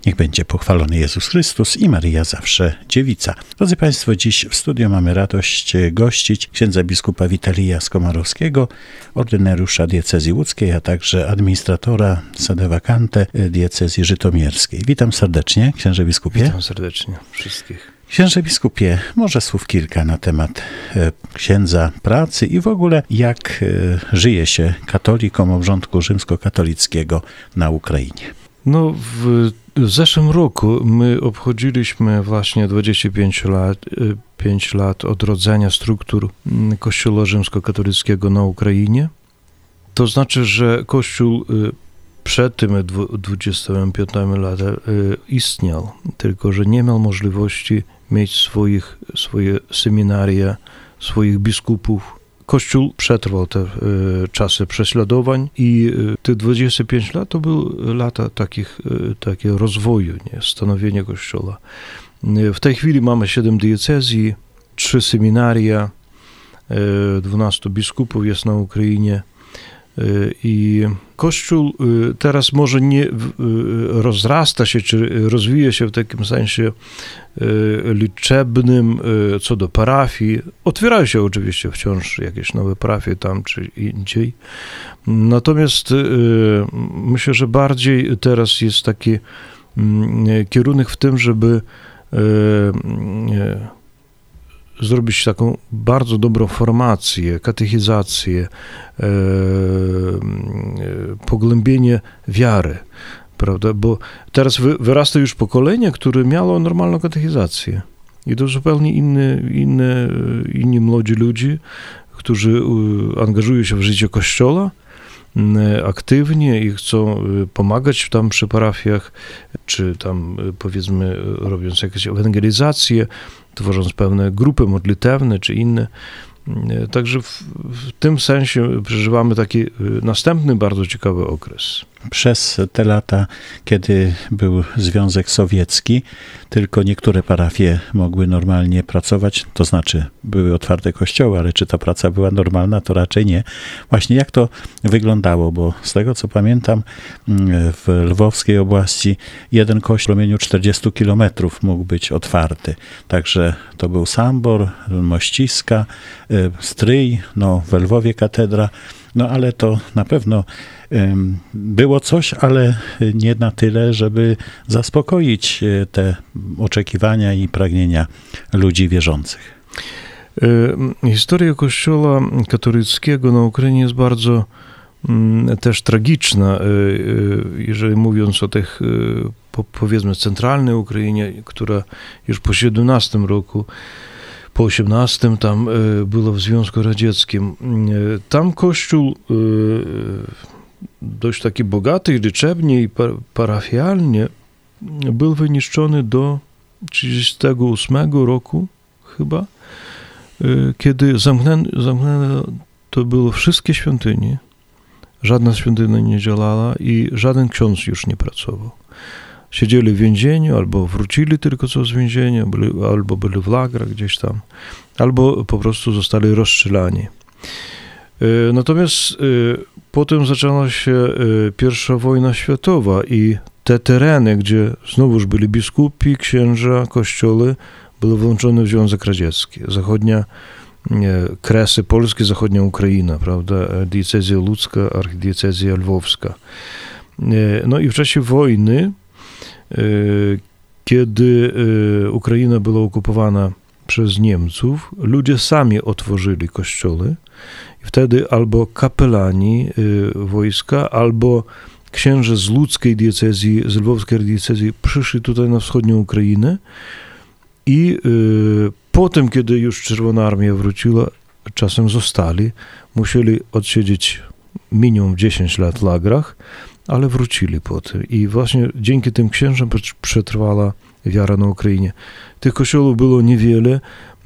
Niech będzie pochwalony Jezus Chrystus i Maryja zawsze dziewica. Drodzy Państwo, dziś w studiu mamy radość gościć księdza biskupa Witalija Skomarowskiego, ordynariusza diecezji łódzkiej, a także administratora sede vacante diecezji żytomierskiej. Witam serdecznie, księże biskupie. Witam serdecznie wszystkich. Księże biskupie, może słów kilka na temat księdza, pracy i w ogóle jak żyje się katolikom obrządku rzymskokatolickiego na Ukrainie. No, w zeszłym roku my obchodziliśmy właśnie 25 lat odrodzenia struktur Kościoła rzymskokatolickiego na Ukrainie. To znaczy, że Kościół przed tymi 25 latami istniał, tylko że nie miał możliwości mieć swoje seminaria, swoich biskupów. Kościół przetrwał te czasy prześladowań i te 25 lat to były lata takiego rozwoju, stanowienia Kościoła. W tej chwili mamy 7 diecezji, 3 seminaria, 12 biskupów jest na Ukrainie. I Kościół teraz może nie rozrasta się, czy rozwija się w takim sensie liczebnym co do parafii. Otwierają się oczywiście wciąż jakieś nowe parafie tam czy indziej. Natomiast myślę, że bardziej teraz jest taki kierunek w tym, żeby zrobić taką bardzo dobrą formację, katechizację, pogłębienie wiary, prawda? Bo teraz wyrasta już pokolenie, które miało normalną katechizację. I to zupełnie inni młodzi ludzie, którzy angażują się w życie Kościoła aktywnie i chcą pomagać tam przy parafiach, czy tam powiedzmy robiąc jakieś ewangelizacje, tworząc pewne grupy modlitewne czy inne. Także w tym sensie przeżywamy taki następny bardzo ciekawy okres. Przez te lata, kiedy był Związek Sowiecki, tylko niektóre parafie mogły normalnie pracować, to znaczy były otwarte kościoły, ale czy ta praca była normalna, to raczej nie. Właśnie jak to wyglądało, bo z tego co pamiętam, w lwowskiej oblasti jeden kościół w promieniu 40 kilometrów mógł być otwarty. Także to był Sambor, Mościska, Stryj, w Lwowie katedra, ale to na pewno było coś, ale nie na tyle, żeby zaspokoić te oczekiwania i pragnienia ludzi wierzących. Historia Kościoła katolickiego na Ukrainie jest bardzo też tragiczna, jeżeli mówiąc o tych, powiedzmy, centralnej Ukrainie, która już po 17 roku, po 18 tam było w Związku Radzieckim. Tam Kościół dość taki bogaty, liczebnie i parafialnie był wyniszczony do 1938 roku chyba, kiedy zamknięte to było wszystkie świątynie. Żadna świątynia nie działała i żaden ksiądz już nie pracował. Siedzieli w więzieniu, albo wrócili tylko co z więzienia, albo byli w lagrach gdzieś tam, albo po prostu zostali rozstrzelani. Natomiast potem zaczęła się I wojna światowa i te tereny, gdzie znowuż byli biskupi, księża, kościoły, były włączone w Związek Radziecki. Zachodnia Kresy Polskie, zachodnia Ukraina, prawda, diecezja łódzka, archidiecezja lwowska. I w czasie wojny, kiedy Ukraina była okupowana przez Niemców, ludzie sami otworzyli kościoły i wtedy albo kapelani wojska, albo księże z łódzkiej diecezji, z lwowskiej diecezji przyszli tutaj na wschodnią Ukrainę i potem, kiedy już Czerwona Armia wróciła, czasem zostali, musieli odsiedzieć minimum 10 lat w lagrach, ale wrócili potem. I właśnie dzięki tym księżom przetrwała wiara na Ukrainie. Tych kościołów było niewiele.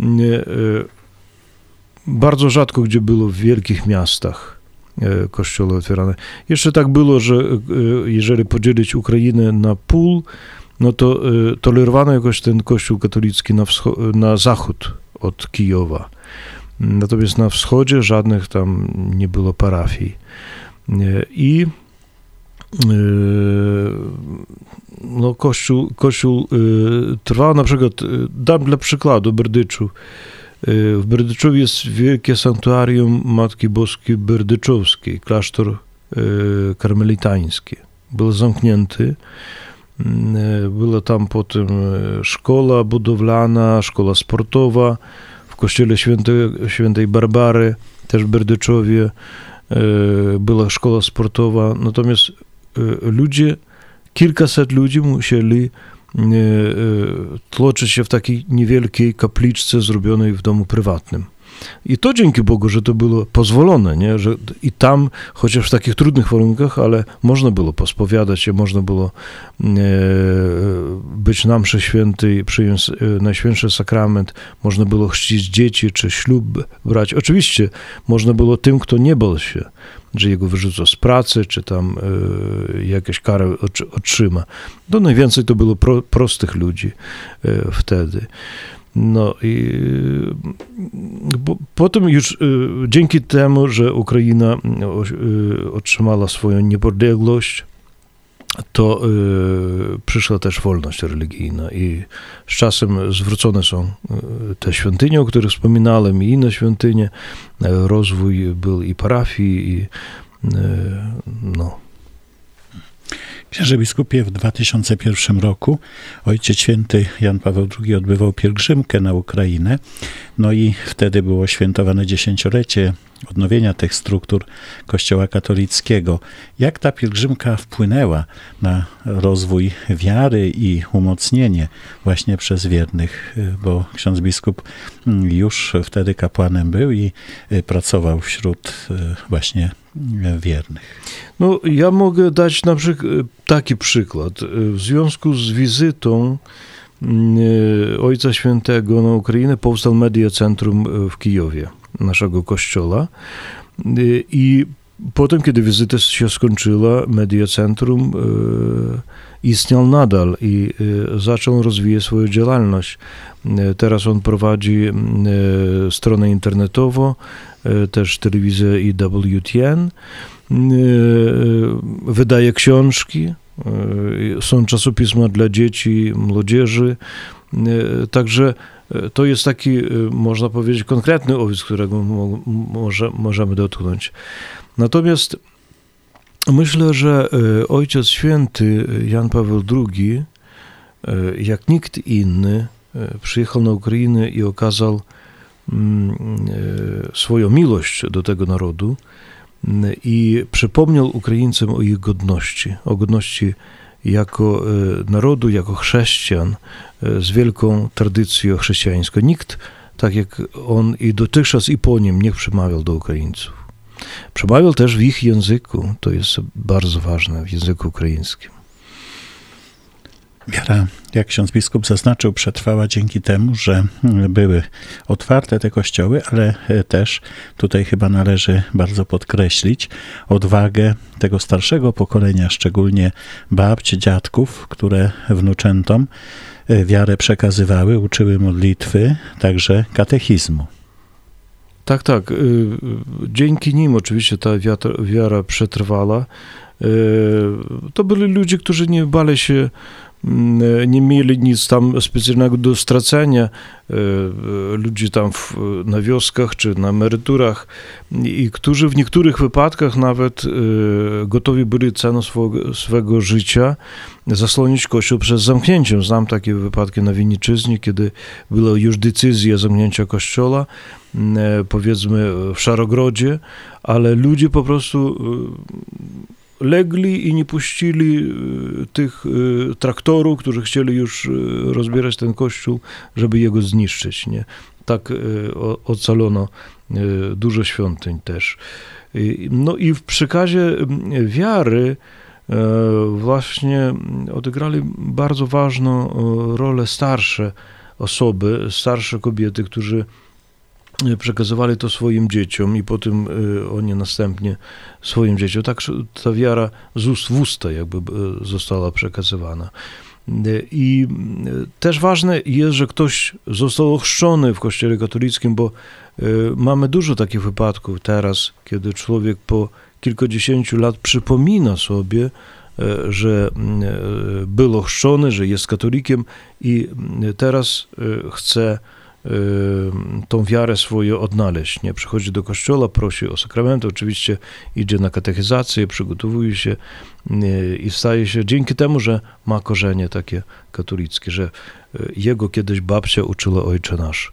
Bardzo rzadko gdzie było w wielkich miastach kościoły otwierane. Jeszcze tak było, że jeżeli podzielić Ukrainę na pół, to tolerowano jakoś ten kościół katolicki na zachód od Kijowa. Natomiast na wschodzie żadnych tam nie było parafii. I no Kościół trwał, na przykład, dam dla przykładu Berdyczów. W Berdyczowie jest wielkie sanktuarium Matki Boskiej Berdyczowskiej, klasztor karmelitański. Był zamknięty. Była tam potem szkoła budowlana, szkoła sportowa. W kościele świętej Barbary, też w Berdyczowie, była szkoła sportowa. Natomiast kilkaset ludzi musieli tłoczyć się w takiej niewielkiej kapliczce zrobionej w domu prywatnym. I to dzięki Bogu, że to było pozwolone, nie? Że i tam, chociaż w takich trudnych warunkach, ale można było pospowiadać się, można było być na mszy świętej, przyjąć Najświętszy Sakrament, można było chrzcić dzieci, czy ślub brać. Oczywiście można było tym, kto nie bał się, że jego wyrzucą z pracy, czy tam jakieś karę otrzyma. No najwięcej to było prostych ludzi wtedy. No i potem już dzięki temu, że Ukraina otrzymała swoją niepodległość, to przyszła też wolność religijna i z czasem zwrócone są te świątynie, o których wspominałem, i inne świątynie. Rozwój był i parafii, i no. Księże biskupie, w 2001 roku Ojciec Święty Jan Paweł II odbywał pielgrzymkę na Ukrainę, no i wtedy było świętowane 10-lecie odnowienia tych struktur Kościoła katolickiego. Jak ta pielgrzymka wpłynęła na rozwój wiary i umocnienie właśnie przez wiernych, bo ksiądz biskup już wtedy kapłanem był i pracował wśród właśnie wiernych. No, ja mogę dać na przykład taki przykład. W związku z wizytą Ojca Świętego na Ukrainę powstał Media Centrum w Kijowie, naszego kościoła. I potem, kiedy wizyta się skończyła, Media Centrum istniał nadal i zaczął rozwijać swoją działalność. Teraz on prowadzi stronę internetową, też telewizję IWTN, wydaje książki, są czasopisma dla dzieci, młodzieży, także to jest taki, można powiedzieć, konkretny owiec, którego możemy dotknąć. Natomiast myślę, że Ojciec Święty Jan Paweł II, jak nikt inny, przyjechał na Ukrainę i okazał swoją miłość do tego narodu i przypomniał Ukraińcom o ich godności, o godności jako narodu, jako chrześcijan z wielką tradycją chrześcijańską. Nikt, tak jak on i dotychczas i po nim, nie przemawiał do Ukraińców. Przemawiał też w ich języku, to jest bardzo ważne, w języku ukraińskim. Wiara, jak ksiądz biskup zaznaczył, przetrwała dzięki temu, że były otwarte te kościoły, ale też tutaj chyba należy bardzo podkreślić odwagę tego starszego pokolenia, szczególnie babć, dziadków, które wnuczętom wiarę przekazywały, uczyły modlitwy, także katechizmu. Tak. Dzięki nim oczywiście ta wiara przetrwała. To byli ludzie, którzy nie bali się, nie mieli nic tam specjalnego do stracenia. Ludzie tam na wioskach czy na emeryturach i którzy w niektórych wypadkach nawet gotowi byli ceną swego życia zasłonić kościół przed zamknięciem. Znam takie wypadki na Winniczyźnie, kiedy była już decyzja zamknięcia kościoła, powiedzmy w Szarogrodzie, ale ludzie po prostu legli i nie puścili tych traktorów, którzy chcieli już rozbierać ten kościół, żeby jego zniszczyć. Nie? Tak ocalono dużo świątyń też. No i w przekazie wiary właśnie odegrali bardzo ważną rolę starsze osoby, starsze kobiety, którzy przekazywali to swoim dzieciom i potem oni następnie swoim dzieciom. Tak ta wiara z ust w usta jakby została przekazywana. I też ważne jest, że ktoś został ochrzczony w Kościele katolickim, bo mamy dużo takich wypadków teraz, kiedy człowiek po kilkudziesięciu lat przypomina sobie, że był ochrzczony, że jest katolikiem i teraz chce tą wiarę swoją odnaleźć. Nie? Przychodzi do kościoła, prosi o sakrament, oczywiście idzie na katechizację, przygotowuje się i staje się dzięki temu, że ma korzenie takie katolickie, że jego kiedyś babcia uczyła Ojcze Nasz.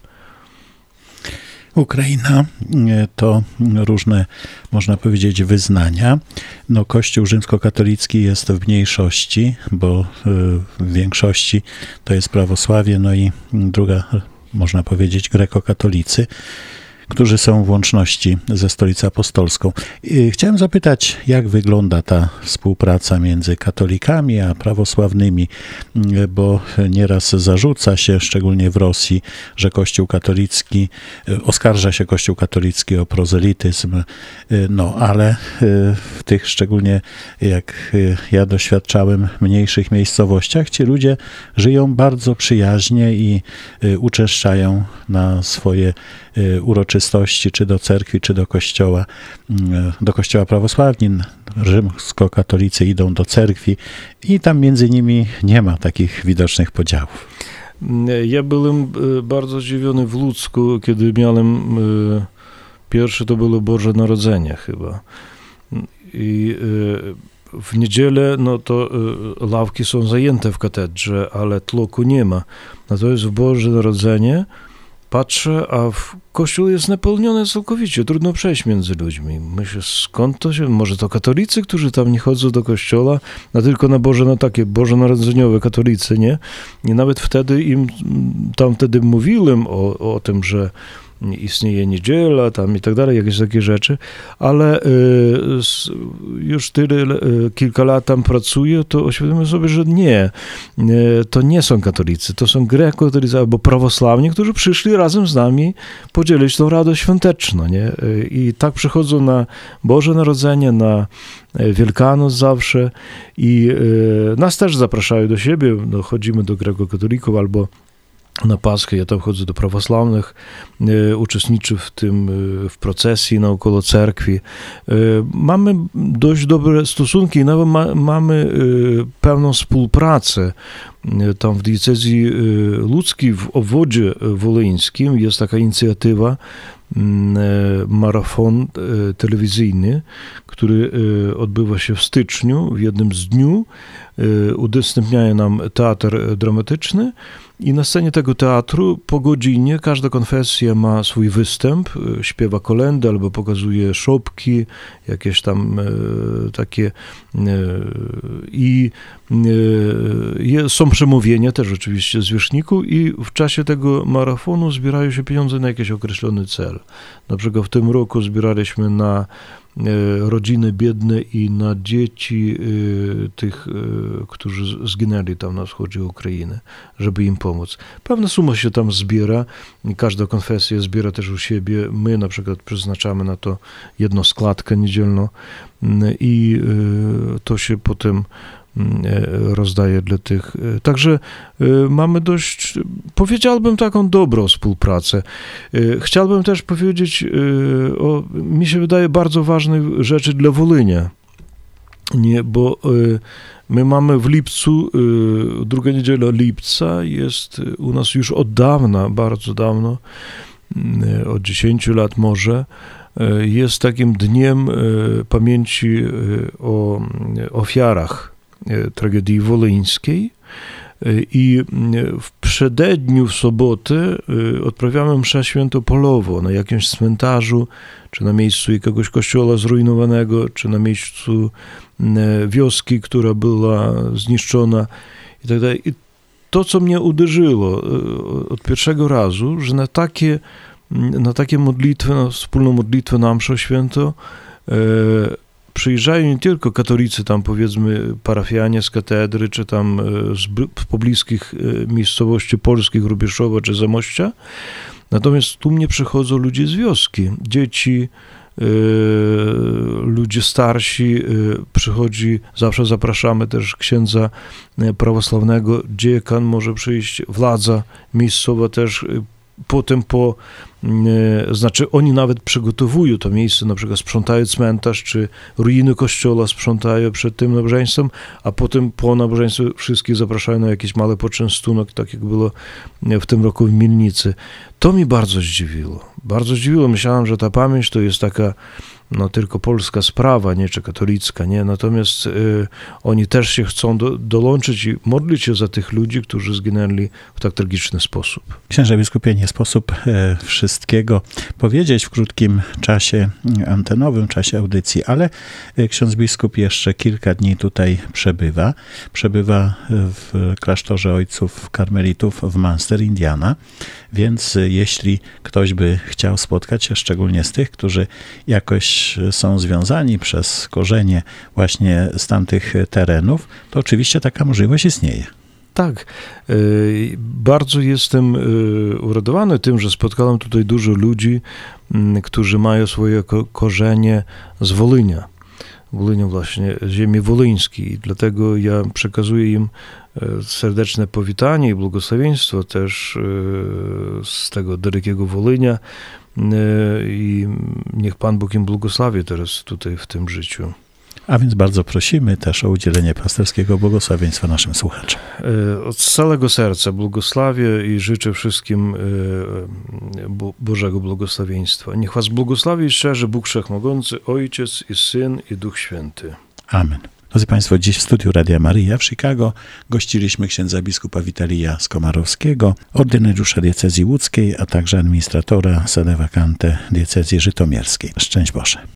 Ukraina to różne, można powiedzieć, wyznania. No, Kościół rzymskokatolicki jest w mniejszości, bo w większości to jest prawosławie, no i druga, można powiedzieć, grekokatolicy, którzy są w łączności ze Stolicą Apostolską. Chciałem zapytać, jak wygląda ta współpraca między katolikami a prawosławnymi, bo nieraz zarzuca się, szczególnie w Rosji, że Kościół katolicki, oskarża się Kościół katolicki o prozelityzm, no ale w tych, szczególnie jak ja doświadczałem, mniejszych miejscowościach, ci ludzie żyją bardzo przyjaźnie i uczęszczają na swoje uroczystości, czy do cerkwi, czy do kościoła prawosławni. Rzymskokatolicy idą do cerkwi i tam między nimi nie ma takich widocznych podziałów. Ja byłem bardzo zdziwiony w Łódzku, kiedy miałem pierwsze to było Boże Narodzenie chyba. I w niedzielę, no to ławki są zajęte w katedrze, ale tłoku nie ma. Natomiast w Boże Narodzenie patrzę, a kościół jest napełniony całkowicie, trudno przejść między ludźmi. Myślę, skąd to się, może to katolicy, którzy tam nie chodzą do kościoła, a tylko na takie bożonarodzeniowe katolicy, nie? I nawet wtedy wtedy mówiłem o tym, że istnieje niedziela tam i tak dalej, jakieś takie rzeczy, ale już kilka lat tam pracuję, to uświadomiłem sobie, że to nie są katolicy, to są grekokatolicy albo prawosławni, którzy przyszli razem z nami podzielić tą radość świąteczną, nie? I tak przychodzą na Boże Narodzenie, na Wielkanoc zawsze i nas też zapraszają do siebie, chodzimy do grekokatolików albo na Paschę, ja tam chodzę do prawosławnych, uczestniczę w procesji naokoło cerkwi. Mamy dość dobre stosunki, nawet mamy pewną współpracę. Tam w diecezji łódzkiej, w obwodzie wolyńskim jest taka inicjatywa, marafon telewizyjny, który odbywa się w styczniu, w jednym z dniu. Udostępniają nam teatr dramatyczny i na scenie tego teatru po godzinie każda konfesja ma swój występ, śpiewa kolędy albo pokazuje szopki, jakieś tam takie i są przemówienia też oczywiście zwierzchników i w czasie tego marafonu zbierają się pieniądze na jakiś określony cel. Na przykład w tym roku zbieraliśmy na rodziny biedne i na dzieci tych, którzy zginęli tam na wschodzie Ukrainy, żeby im pomóc. Pewna suma się tam zbiera, każda konfesja zbiera też u siebie. My na przykład przeznaczamy na to jedną składkę niedzielną i to się potem rozdaje dla tych. Także mamy dość, powiedziałbym, taką dobrą współpracę. Chciałbym też powiedzieć mi się wydaje, bardzo ważnej rzeczy dla Wolynia. Bo my mamy w lipcu, druga niedziela lipca jest u nas już od dawna, bardzo dawno, od 10 lat może, jest takim dniem pamięci o ofiarach tragedii wolyńskiej i w przededniu w sobotę odprawiamy mszę świętopolową na jakimś cmentarzu, czy na miejscu jakiegoś kościoła zrujnowanego, czy na miejscu wioski, która była zniszczona i tak dalej. I to, co mnie uderzyło od pierwszego razu, że na takie modlitwy, na wspólną modlitwę na mszę świętą przyjeżdżają nie tylko katolicy, tam powiedzmy parafianie z katedry, czy tam z pobliskich miejscowości polskich, Rubieszowa czy Zamościa, natomiast tu mnie przychodzą ludzie z wioski, dzieci, ludzie starsi, przychodzi, zawsze zapraszamy też księdza prawosławnego, dziekan może przyjść, władza miejscowa też, potem po Znaczy oni nawet przygotowują to miejsce, na przykład sprzątają cmentarz, czy ruiny kościoła sprzątają przed tym nabożeństwem, a potem po nabożeństwie wszystkich zapraszają na jakiś mały poczęstunek, tak jak było w tym roku w Mielnicy. To mi bardzo zdziwiło. Bardzo zdziwiło. Myślałem, że ta pamięć to jest taka tylko polska sprawa, nie, czy katolicka, nie? Natomiast oni też się chcą dołączyć i modlić się za tych ludzi, którzy zginęli w tak tragiczny sposób. Księże biskupie, nie sposób wszystkiego powiedzieć w krótkim czasie antenowym, czasie audycji, ale ksiądz biskup jeszcze kilka dni tutaj przebywa. Przebywa w klasztorze ojców karmelitów w Munster, Indiana, więc jeśli ktoś by chciał spotkać się, szczególnie z tych, którzy jakoś są związani przez korzenie właśnie z tamtych terenów, to oczywiście taka możliwość istnieje. Tak, bardzo jestem uradowany tym, że spotkałem tutaj dużo ludzi, którzy mają swoje korzenie z Wolynia właśnie, ziemi wolyńskiej. I dlatego ja przekazuję im serdeczne powitanie i błogosławieństwo też z tego dalekiego Wolynia i niech Pan Bóg im błogosławi teraz tutaj w tym życiu. A więc bardzo prosimy też o udzielenie pasterskiego błogosławieństwa naszym słuchaczom. Od całego serca błogosławię i życzę wszystkim Bożego błogosławieństwa. Niech was błogosławi szczerze Bóg Wszechmogący, Ojciec i Syn i Duch Święty. Amen. Drodzy Państwo, dziś w studiu Radia Maryja w Chicago gościliśmy księdza biskupa Witalija Skomarowskiego, ordynariusza diecezji łódzkiej, a także administratora sede vacante diecezji żytomierskiej. Szczęść Boże.